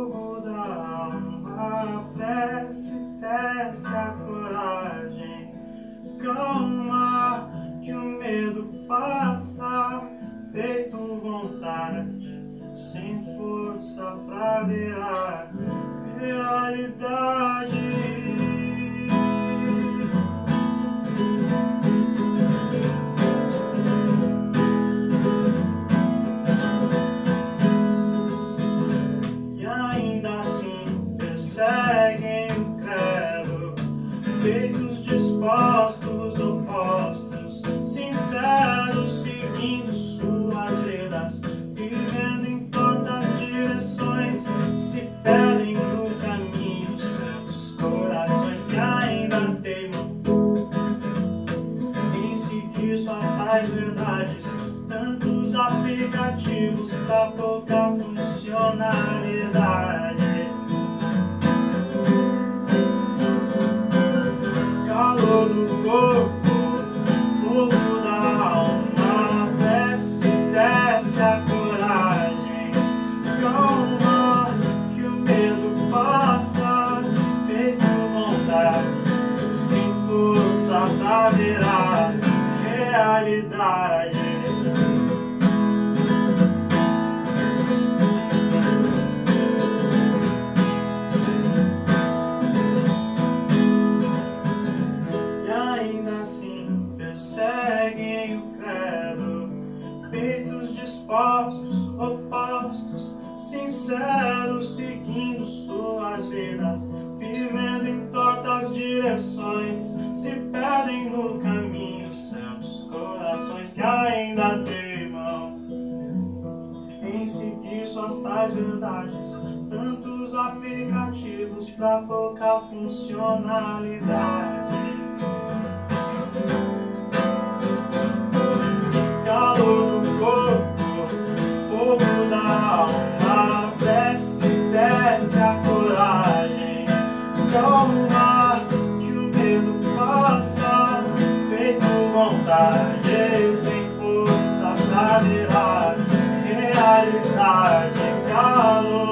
fogo da alma, prece, desce a coragem. Calma, que o medo passa, feito vontade, sem força pra virar realidade. E ainda assim perseguem o credo, peitos dispostos, opostos, sinceros, seguindo suas vedas, vivendo em todas as direções, se perdem no caminho, certos corações que ainda teimam em seguir suas tais verdades, tantos aplicativos pra pouca funcionalidade. Calor do corpo, fogo da alma, desce, desce a coragem. Calma, que o medo passa, feito vontade, sem força pra virar realidade. Perseguem o credo, peitos dispostos, opostos, sinceros, seguindo suas vidas, vivendo em tortas direções, se perdem no caminho, certos corações que ainda teimam em seguir suas tais verdades, tantos aplicativos pra pouca funcionalidade. Calor do corpo, fogo da alma, desce, desce a coragem. Calma, que o medo passa, feito vontade, sem força pra virar realidade. Calor